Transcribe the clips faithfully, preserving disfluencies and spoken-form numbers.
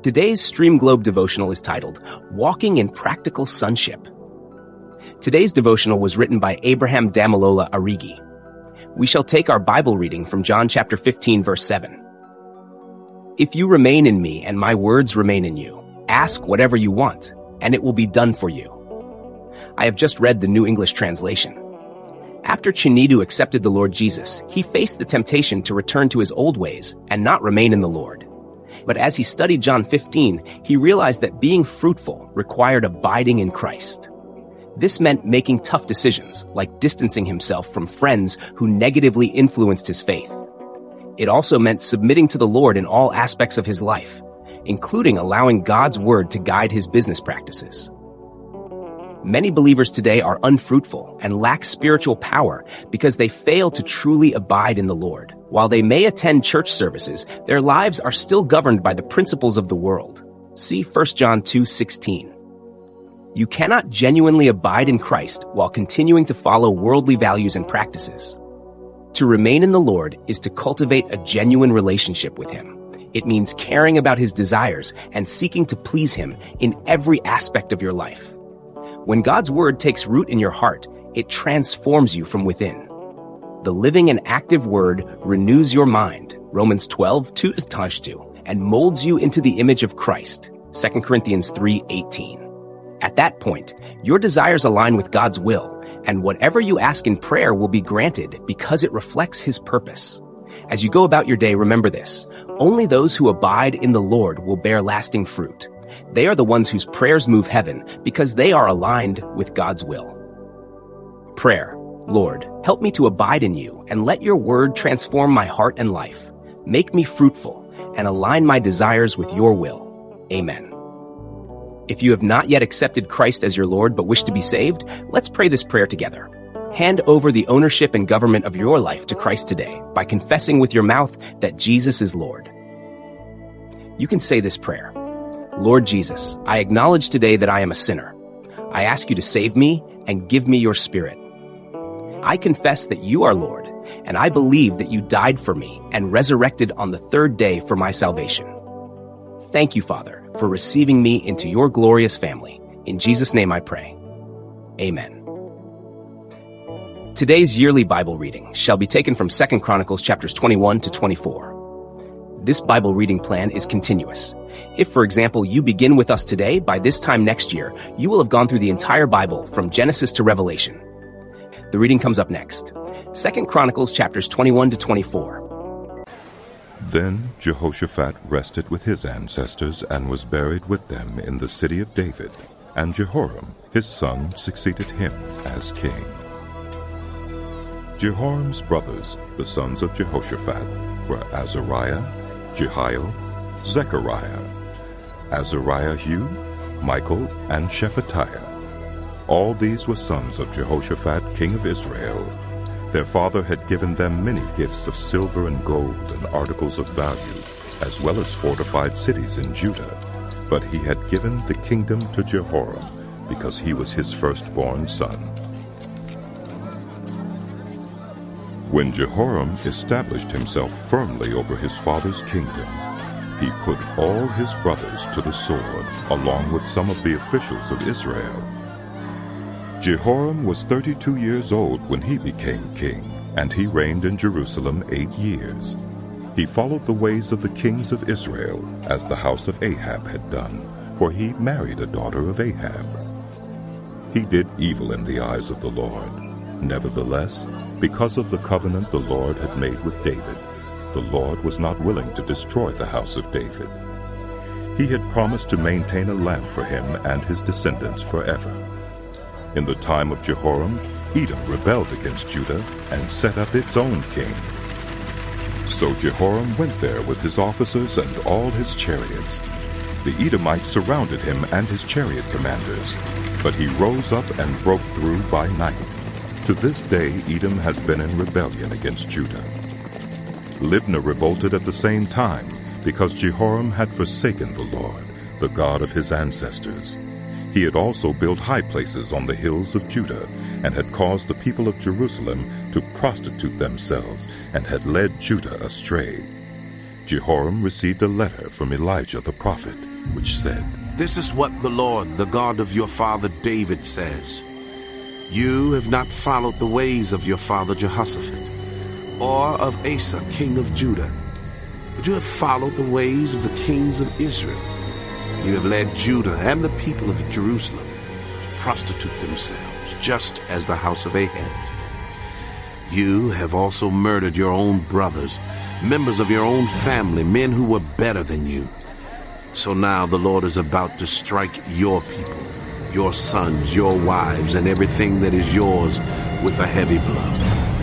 Today's Stream Globe devotional is titled, Walking in Practical Sonship. Today's devotional was written by Abraham Damilola Arigi. We shall take our Bible reading from John chapter fifteen, verse seven. If you remain in me and my words remain in you, ask whatever you want, and it will be done for you. I have just read the New English Translation. After Chinedu accepted the Lord Jesus, he faced the temptation to return to his old ways and not remain in the Lord. But as he studied John fifteen, he realized that being fruitful required abiding in Christ. This meant making tough decisions, like distancing himself from friends who negatively influenced his faith. It also meant submitting to the Lord in all aspects of his life, including allowing God's word to guide his business practices. Many believers today are unfruitful and lack spiritual power because they fail to truly abide in the Lord. While they may attend church services, their lives are still governed by the principles of the world. See First John two sixteen. You cannot genuinely abide in Christ while continuing to follow worldly values and practices. To remain in the Lord is to cultivate a genuine relationship with Him. It means caring about His desires and seeking to please Him in every aspect of your life. When God's word takes root in your heart, it transforms you from within. The living and active word renews your mind, Romans twelve, two to two, and molds you into the image of Christ, Second Corinthians three eighteen. At that point, your desires align with God's will, and whatever you ask in prayer will be granted because it reflects His purpose. As you go about your day, remember this: only those who abide in the Lord will bear lasting fruit. They are the ones whose prayers move heaven because they are aligned with God's will. Prayer. Lord, help me to abide in you and let your word transform my heart and life. Make me fruitful and align my desires with your will. Amen. If you have not yet accepted Christ as your Lord but wish to be saved, let's pray this prayer together. Hand over the ownership and government of your life to Christ today by confessing with your mouth that Jesus is Lord. You can say this prayer. Lord Jesus, I acknowledge today that I am a sinner. I ask you to save me and give me your Spirit. I confess that you are Lord, and I believe that you died for me and resurrected on the third day for my salvation. Thank you, Father, for receiving me into your glorious family. In Jesus' name I pray. Amen. Today's yearly Bible reading shall be taken from Second Chronicles chapters twenty-one to twenty-four. This Bible reading plan is continuous. If, for example, you begin with us today, by this time next year, you will have gone through the entire Bible from Genesis to Revelation. The reading comes up next. Second Chronicles chapters twenty-one to twenty-four. Then Jehoshaphat rested with his ancestors and was buried with them in the city of David, and Jehoram, his son, succeeded him as king. Jehoram's brothers, the sons of Jehoshaphat, were Azariah, Jehiel, Zechariah, Azariahu, Michael, and Shephatiah. All these were sons of Jehoshaphat, king of Israel. Their father had given them many gifts of silver and gold and articles of value, as well as fortified cities in Judah. But he had given the kingdom to Jehoram, because he was his firstborn son. When Jehoram established himself firmly over his father's kingdom, he put all his brothers to the sword, along with some of the officials of Israel. Jehoram was thirty-two years old when he became king, and he reigned in Jerusalem eight years. He followed the ways of the kings of Israel, as the house of Ahab had done, for he married a daughter of Ahab. He did evil in the eyes of the Lord. Nevertheless, because of the covenant the Lord had made with David, the Lord was not willing to destroy the house of David. He had promised to maintain a lamp for him and his descendants forever. In the time of Jehoram, Edom rebelled against Judah and set up its own king. So Jehoram went there with his officers and all his chariots. The Edomites surrounded him and his chariot commanders, but he rose up and broke through by night. To this day, Edom has been in rebellion against Judah. Libnah revolted at the same time, because Jehoram had forsaken the Lord, the God of his ancestors. He had also built high places on the hills of Judah, and had caused the people of Jerusalem to prostitute themselves, and had led Judah astray. Jehoram received a letter from Elijah the prophet, which said, "This is what the Lord, the God of your father David, says. You have not followed the ways of your father Jehoshaphat, or of Asa, king of Judah, but you have followed the ways of the kings of Israel. You have led Judah and the people of Jerusalem to prostitute themselves, just as the house of Ahab did. You have also murdered your own brothers, members of your own family, men who were better than you. So now the Lord is about to strike your people, your sons, your wives, and everything that is yours with a heavy blow.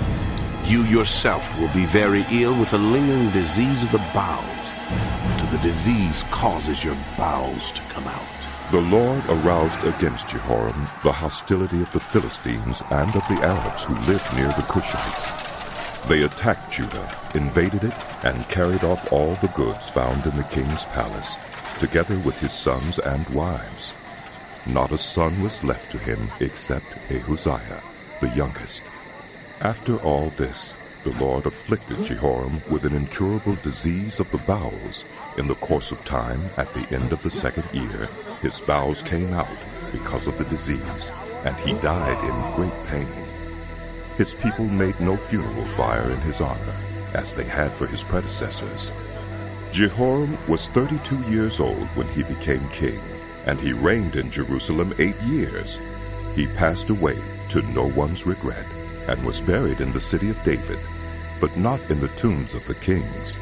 You yourself will be very ill with a lingering disease of the bowels, until the disease causes your bowels to come out." The Lord aroused against Jehoram the hostility of the Philistines and of the Arabs who lived near the Cushites. They attacked Judah, invaded it, and carried off all the goods found in the king's palace, together with his sons and wives. Not a son was left to him except Ahaziah, the youngest. After all this, the Lord afflicted Jehoram with an incurable disease of the bowels. In the course of time, at the end of the second year, his bowels came out because of the disease, and he died in great pain. His people made no funeral fire in his honor, as they had for his predecessors. Jehoram was thirty-two years old when he became king, and he reigned in Jerusalem eight years. He passed away to no one's regret, and was buried in the city of David, but not in the tombs of the kings.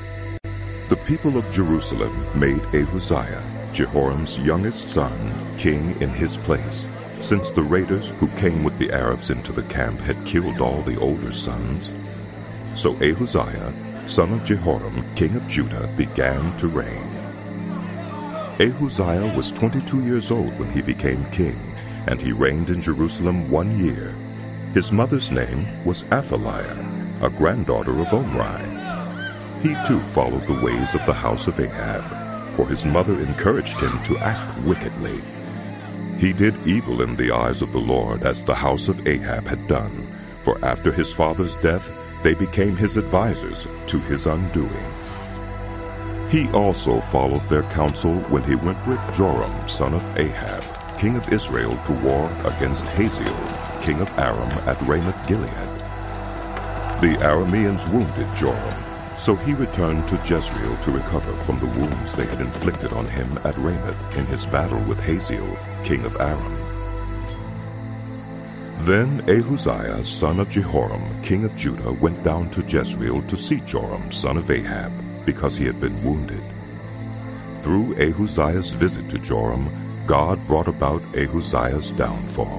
The people of Jerusalem made Ahaziah, Jehoram's youngest son, king in his place, since the raiders who came with the Arabs into the camp had killed all the older sons. So Ahaziah, son of Jehoram, king of Judah, began to reign. Ahaziah was twenty-two years old when he became king, and he reigned in Jerusalem one year. His mother's name was Athaliah, a granddaughter of Omri. He too followed the ways of the house of Ahab, for his mother encouraged him to act wickedly. He did evil in the eyes of the Lord, as the house of Ahab had done, for after his father's death they became his advisers to his undoing. He also followed their counsel when he went with Joram, son of Ahab, king of Israel, to war against Hazael, king of Aram, at Ramoth-Gilead. The Arameans wounded Joram, so he returned to Jezreel to recover from the wounds they had inflicted on him at Ramoth in his battle with Hazael, king of Aram. Then Ahaziah, son of Jehoram, king of Judah, went down to Jezreel to see Joram, son of Ahab, because he had been wounded. Through Ahaziah's visit to Joram, God brought about Ahaziah's downfall.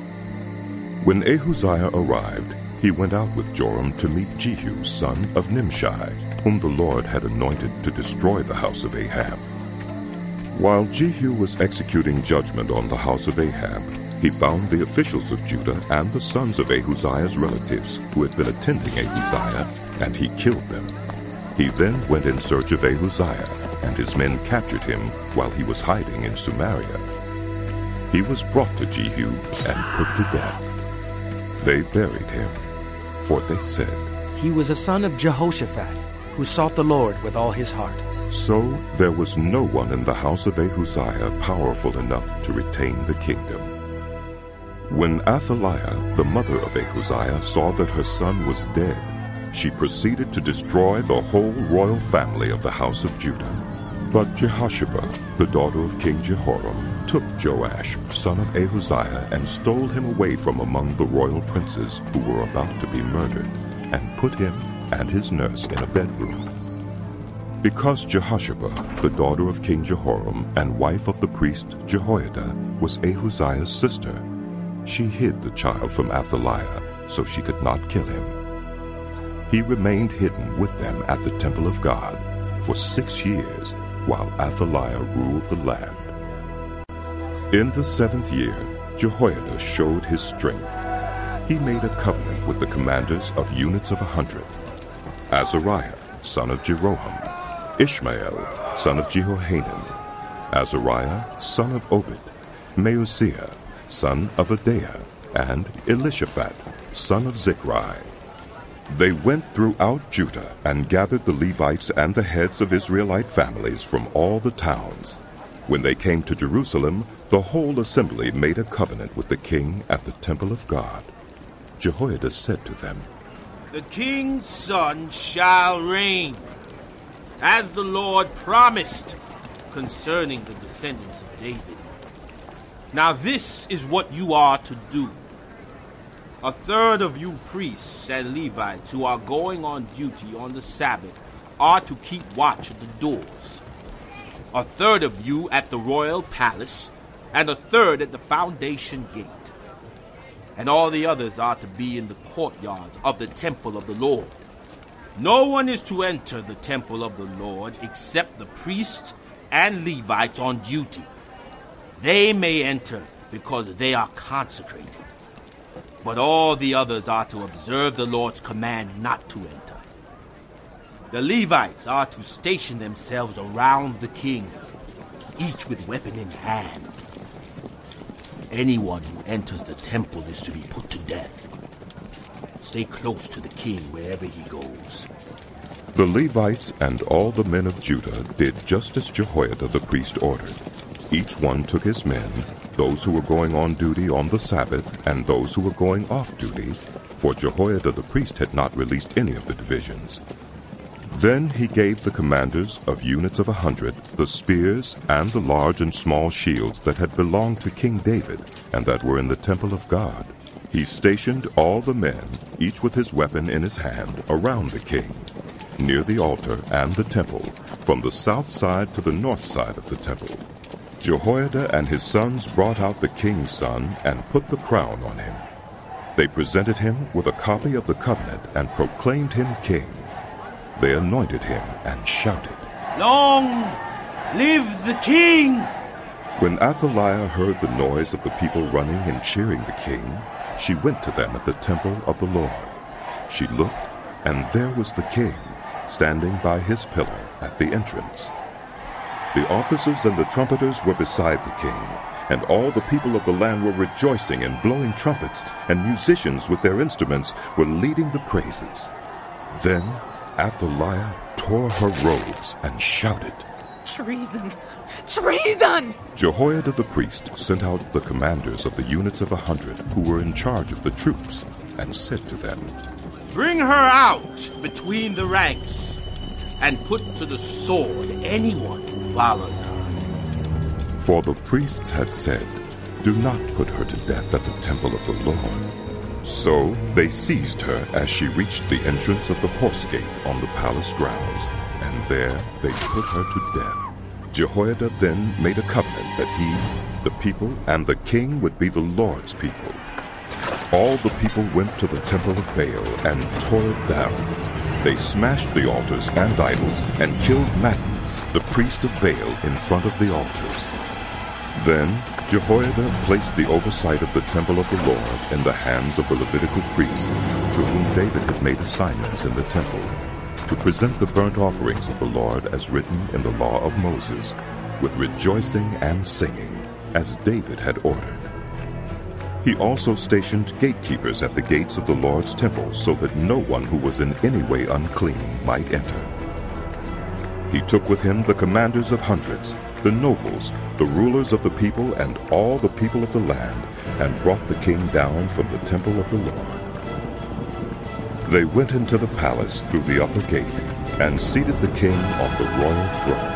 When Ahaziah arrived, he went out with Joram to meet Jehu, son of Nimshi, whom the Lord had anointed to destroy the house of Ahab. While Jehu was executing judgment on the house of Ahab, he found the officials of Judah and the sons of Ahaziah's relatives who had been attending Ahaziah, and he killed them. He then went in search of Ahaziah, and his men captured him while he was hiding in Samaria. He was brought to Jehu and put to death. They buried him, for they said, "He was a son of Jehoshaphat, who sought the Lord with all his heart." So there was no one in the house of Ahaziah powerful enough to retain the kingdom. When Athaliah, the mother of Ahaziah, saw that her son was dead, she proceeded to destroy the whole royal family of the house of Judah. But Jehoshaphat, the daughter of King Jehoram, took Joash, son of Ahaziah, and stole him away from among the royal princes who were about to be murdered, and put him and his nurse in a bedroom. Because Jehoshaphat, the daughter of King Jehoram and wife of the priest Jehoiada, was Ahaziah's sister, she hid the child from Athaliah so she could not kill him. He remained hidden with them at the temple of God for six years while Athaliah ruled the land. In the seventh year, Jehoiada showed his strength. He made a covenant with the commanders of units of a hundred: Azariah, son of Jeroham; Ishmael, son of Jehohanan; Azariah, son of Obed; Maaseiah, son of Adaiah; and Elishaphat, son of Zichri. They went throughout Judah and gathered the Levites and the heads of Israelite families from all the towns. When they came to Jerusalem, the whole assembly made a covenant with the king at the temple of God. Jehoiada said to them, "The king's son shall reign, as the Lord promised concerning the descendants of David. Now this is what you are to do. A third of you priests and Levites who are going on duty on the Sabbath are to keep watch at the doors. A third of you at the royal palace, and a third at the foundation gate. And all the others are to be in the courtyards of the temple of the Lord. No one is to enter the temple of the Lord except the priests and Levites on duty. They may enter because they are consecrated. But all the others are to observe the Lord's command not to enter. The Levites are to station themselves around the king, each with weapon in hand. Anyone who enters the temple is to be put to death. Stay close to the king wherever he goes." The Levites and all the men of Judah did just as Jehoiada the priest ordered. Each one took his men, those who were going on duty on the Sabbath and those who were going off duty, for Jehoiada the priest had not released any of the divisions. Then he gave the commanders of units of a hundred the spears and the large and small shields that had belonged to King David and that were in the temple of God. He stationed all the men, each with his weapon in his hand, around the king, near the altar and the temple, from the south side to the north side of the temple. Jehoiada and his sons brought out the king's son and put the crown on him. They presented him with a copy of the covenant and proclaimed him king. They anointed him and shouted, "Long live the king!" When Athaliah heard the noise of the people running and cheering the king, she went to them at the temple of the Lord. She looked, and there was the king, standing by his pillar at the entrance. The officers and the trumpeters were beside the king, and all the people of the land were rejoicing and blowing trumpets, and musicians with their instruments were leading the praises. Then Athaliah tore her robes and shouted, "Treason! Treason!" Jehoiada the priest sent out the commanders of the units of a hundred who were in charge of the troops, and said to them, "Bring her out between the ranks, and put to the sword anyone who follows her." For the priests had said, "Do not put her to death at the temple of the Lord." So they seized her as she reached the entrance of the horse gate on the palace grounds, and there they put her to death. Jehoiada then made a covenant that he, the people, and the king would be the Lord's people. All the people went to the temple of Baal and tore it down. They smashed the altars and idols and killed Mattan, the priest of Baal, in front of the altars. Then Jehoiada placed the oversight of the temple of the Lord in the hands of the Levitical priests, to whom David had made assignments in the temple, to present the burnt offerings of the Lord as written in the law of Moses, with rejoicing and singing, as David had ordered. He also stationed gatekeepers at the gates of the Lord's temple, so that no one who was in any way unclean might enter. He took with him the commanders of hundreds, the nobles, the rulers of the people, and all the people of the land, and brought the king down from the temple of the Lord. They went into the palace through the upper gate, and seated the king on the royal throne.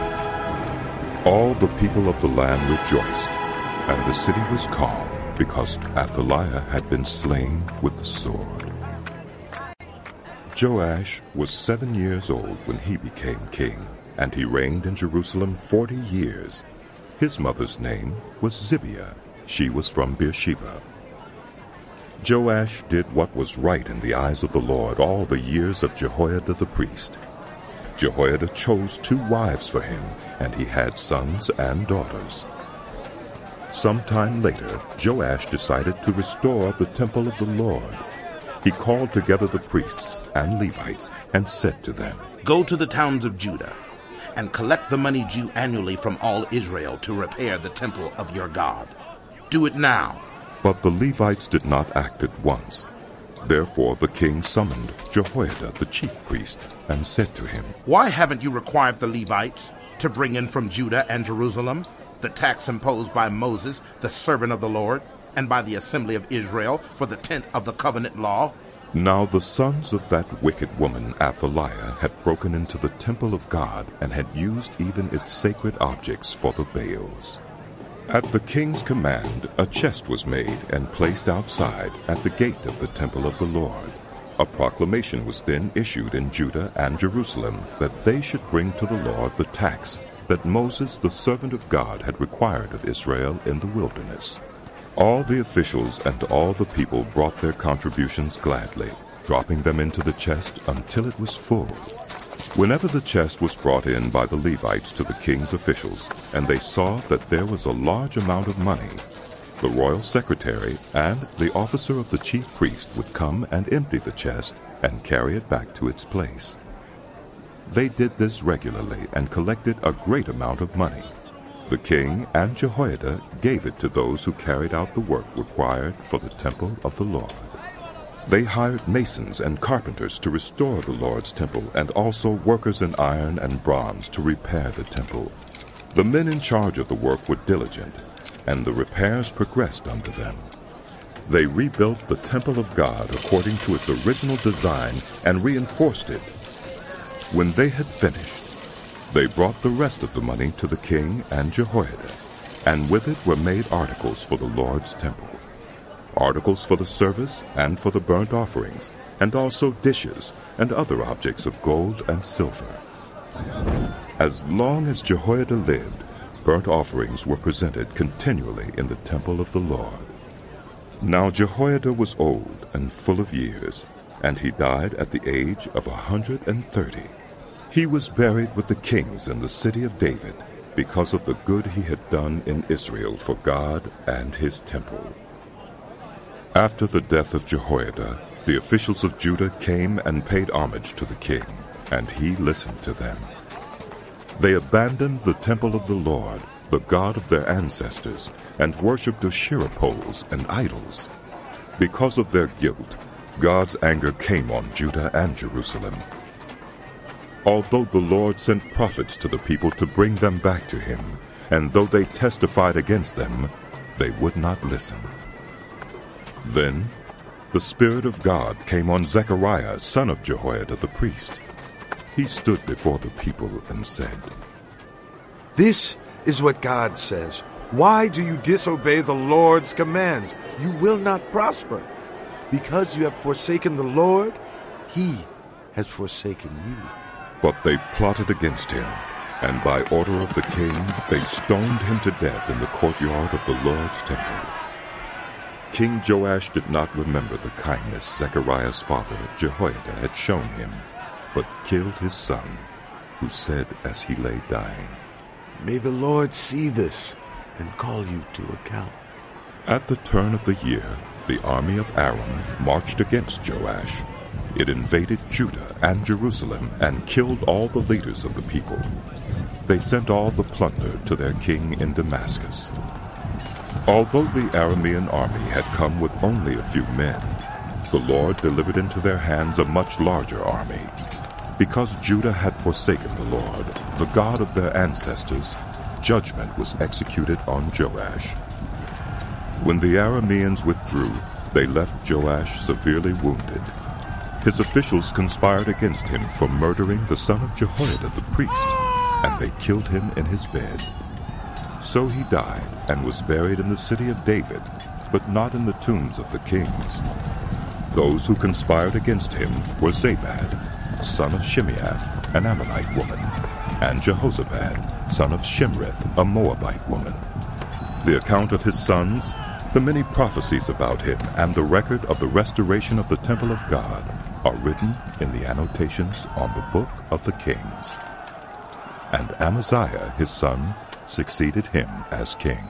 All the people of the land rejoiced, and the city was calm, because Athaliah had been slain with the sword. Joash was seven years old when he became king, and he reigned in Jerusalem forty years. His mother's name was Zibiah. She was from Beersheba. Joash did what was right in the eyes of the Lord all the years of Jehoiada the priest. Jehoiada chose two wives for him, and he had sons and daughters. Sometime later, Joash decided to restore the temple of the Lord. He called together the priests and Levites and said to them, "Go to the towns of Judah and collect the money due annually from all Israel to repair the temple of your God. Do it now." But the Levites did not act at once. Therefore the king summoned Jehoiada the chief priest and said to him, Why haven't you required the Levites to bring in from Judah and Jerusalem the tax imposed by Moses, the servant of the Lord, and by the assembly of Israel for the tent of the covenant law? Now the sons of that wicked woman Athaliah had broken into the temple of God and had used even its sacred objects for the Baals. At the king's command, a chest was made and placed outside at the gate of the temple of the Lord. A proclamation was then issued in Judah and Jerusalem that they should bring to the Lord the tax that Moses, the servant of God, had required of Israel in the wilderness. All the officials and all the people brought their contributions gladly, dropping them into the chest until it was full. Whenever the chest was brought in by the Levites to the king's officials, and they saw that there was a large amount of money, the royal secretary and the officer of the chief priest would come and empty the chest and carry it back to its place. They did this regularly and collected a great amount of money. The king and Jehoiada gave it to those who carried out the work required for the temple of the Lord. They hired masons and carpenters to restore the Lord's temple, and also workers in iron and bronze to repair the temple. The men in charge of the work were diligent, and the repairs progressed under them. They rebuilt the temple of God according to its original design and reinforced it. When they had finished, they brought the rest of the money to the king and Jehoiada, and with it were made articles for the Lord's temple, articles for the service and for the burnt offerings, and also dishes and other objects of gold and silver. As long as Jehoiada lived, burnt offerings were presented continually in the temple of the Lord. Now Jehoiada was old and full of years, and he died at the age of a hundred and thirty. He was buried with the kings in the city of David, because of the good he had done in Israel for God and his temple. After the death of Jehoiada, the officials of Judah came and paid homage to the king, and he listened to them. They abandoned the temple of the Lord, the God of their ancestors, and worshipped Asherah poles and idols. Because of their guilt, God's anger came on Judah and Jerusalem. Although the Lord sent prophets to the people to bring them back to him, and though they testified against them, they would not listen. Then the Spirit of God came on Zechariah, son of Jehoiada the priest. He stood before the people and said, This is what God says. Why do you disobey the Lord's commands? You will not prosper. Because you have forsaken the Lord, he has forsaken you. But they plotted against him, and by order of the king they stoned him to death in the courtyard of the Lord's temple. King Joash did not remember the kindness Zechariah's father Jehoiada had shown him, but killed his son, who said as he lay dying, May the Lord see this and call you to account. At the turn of the year, the army of Aram marched against Joash. It invaded Judah and Jerusalem and killed all the leaders of the people. They sent all the plunder to their king in Damascus. Although the Aramean army had come with only a few men, the Lord delivered into their hands a much larger army. Because Judah had forsaken the Lord, the God of their ancestors, judgment was executed on Joash. When the Arameans withdrew, they left Joash severely wounded. His officials conspired against him for murdering the son of Jehoiada the priest, and they killed him in his bed. So he died and was buried in the city of David, but not in the tombs of the kings. Those who conspired against him were Zabad, son of Shimeath, an Ammonite woman, and Jehozabad, son of Shimrith, a Moabite woman. The account of his sons, the many prophecies about him, and the record of the restoration of the temple of God are written in the annotations on the book of the kings. And Amaziah, his son, succeeded him as king.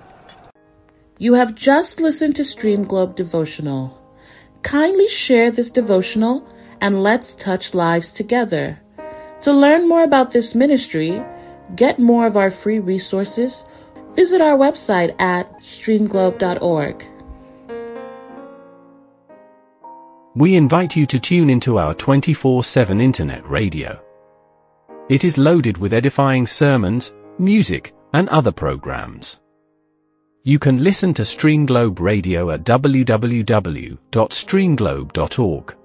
You have just listened to Stream Globe Devotional. Kindly share this devotional and let's touch lives together. To learn more about this ministry, get more of our free resources, visit our website at stream globe dot org. We invite you to tune into our twenty-four seven internet radio. It is loaded with edifying sermons, music, and other programs. You can listen to Stream Globe Radio at w w w dot stream globe dot org.